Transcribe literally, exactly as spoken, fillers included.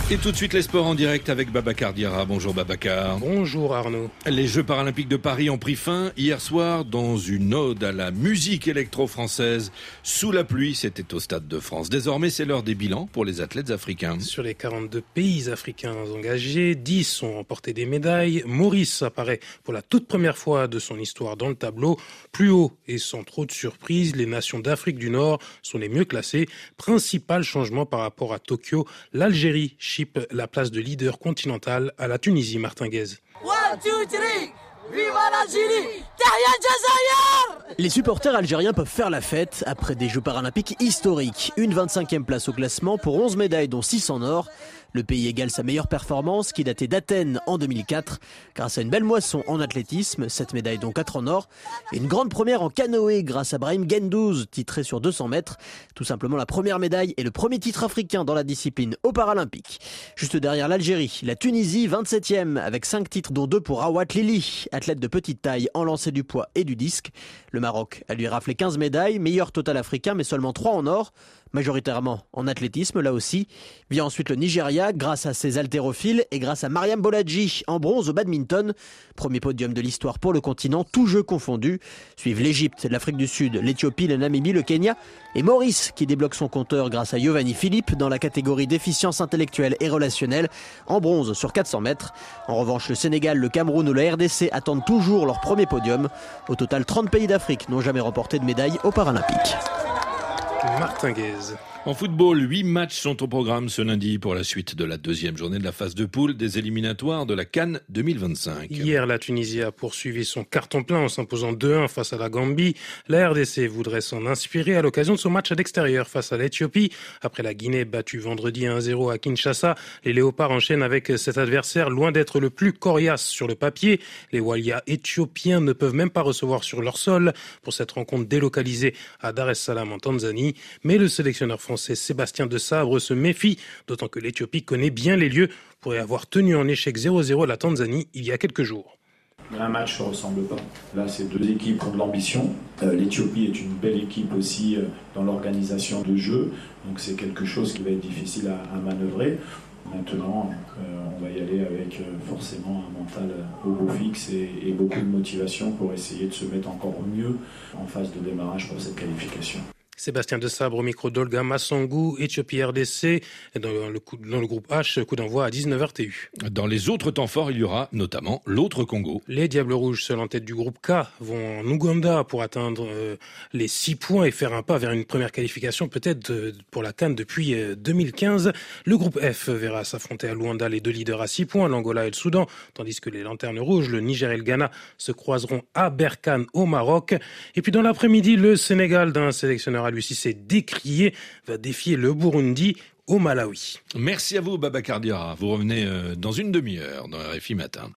Et tout de suite les sports en direct avec Babacar Diarra. Bonjour Babacar. Bonjour Arnaud. Les Jeux paralympiques de Paris ont pris fin hier soir dans une ode à la musique électro-française. Sous la pluie, c'était au Stade de France. Désormais, c'est l'heure des bilans pour les athlètes africains. Sur les quarante-deux pays africains engagés, dix ont remporté des médailles. Maurice apparaît pour la toute première fois de son histoire dans le tableau. Plus haut et sans trop de surprise, les nations d'Afrique du Nord sont les mieux classées. Principal changement par rapport à Tokyo, l'Algérie chipe la place de leader continental à la Tunisie martinguaise. One, two, three. Viva l'Algérie! Tahia Jazair! Les supporters algériens peuvent faire la fête après des Jeux paralympiques historiques. Une vingt-cinquième place au classement pour onze médailles dont six en or. Le pays égale sa meilleure performance qui datait d'Athènes en deux mille quatre grâce à une belle moisson en athlétisme, sept médailles dont quatre en or, et une grande première en canoë grâce à Brahim Gendouzi, titré sur deux cents mètres. Tout simplement la première médaille et le premier titre africain dans la discipline aux Paralympiques. Juste derrière l'Algérie, la Tunisie vingt-septième avec cinq titres dont deux pour Rawat Lili, athlète de petite taille en lancer du poids et du disque. Le Maroc a lui raflé quinze médailles, meilleur total africain mais seulement trois en or, majoritairement en athlétisme là aussi. Vient ensuite le Nigeria grâce à ses haltérophiles et grâce à Mariam Bolaji en bronze au badminton. Premier podium de l'histoire pour le continent, tous jeux confondus. Suivent l'Égypte, l'Afrique du Sud, l'Éthiopie, la Namibie, le Kenya et Maurice qui débloque son compteur grâce à Giovanni Philippe dans la catégorie déficience intellectuelle et relationnelle en bronze sur quatre cents mètres. En revanche, le Sénégal, le Cameroun ou la R D C attendent toujours leur premier podium. Au total, trente pays d'Afrique n'ont jamais remporté de médaille aux Paralympiques. Martinguez. En football, huit matchs sont au programme ce lundi pour la suite de la deuxième journée de la phase de poule des éliminatoires de la CAN deux mille vingt-cinq. Hier, la Tunisie a poursuivi son carton plein en s'imposant deux un face à la Gambie. La R D C voudrait s'en inspirer à l'occasion de son match à l'extérieur face à l'Éthiopie. Après la Guinée battue vendredi un zéro à Kinshasa, les Léopards enchaînent avec cet adversaire loin d'être le plus coriace sur le papier. Les Walia éthiopiens ne peuvent même pas recevoir sur leur sol pour cette rencontre délocalisée à Dar es Salaam en Tanzanie. Mais le sélectionneur français Sébastien Desabre se méfie, d'autant que l'Éthiopie connaît bien les lieux pour y avoir tenu en échec zéro zéro la Tanzanie il y a quelques jours. Un match ne se ressemble pas. Là, c'est deux équipes qui ont de l'ambition. Euh, L'Éthiopie est une belle équipe aussi euh, dans l'organisation de jeu. Donc c'est quelque chose qui va être difficile à, à manœuvrer. Maintenant, euh, on va y aller avec euh, forcément un mental au beau fixe et, et beaucoup de motivation pour essayer de se mettre encore mieux en phase de démarrage pour cette qualification. Sébastien Desabre au micro d'Olga Massangou, Éthiopie R D C, dans le, coup, dans le groupe H, coup d'envoi à dix-neuf heures T U. Dans les autres temps forts, il y aura notamment l'autre Congo. Les Diables Rouges, seuls en tête du groupe K, vont en Ouganda pour atteindre euh, les six points et faire un pas vers une première qualification peut-être euh, pour la CAN depuis euh, deux mille quinze. Le groupe F verra s'affronter à Luanda les deux leaders à six points, l'Angola et le Soudan, tandis que les Lanternes Rouges, le Niger et le Ghana, se croiseront à Berkane au Maroc. Et puis dans l'après-midi, le Sénégal d'un sélectionneur à lui aussi c'est décrié, va défier le Burundi au Malawi. Merci à vous Babacar Diarra. Vous revenez dans une demi-heure dans R F I Matin.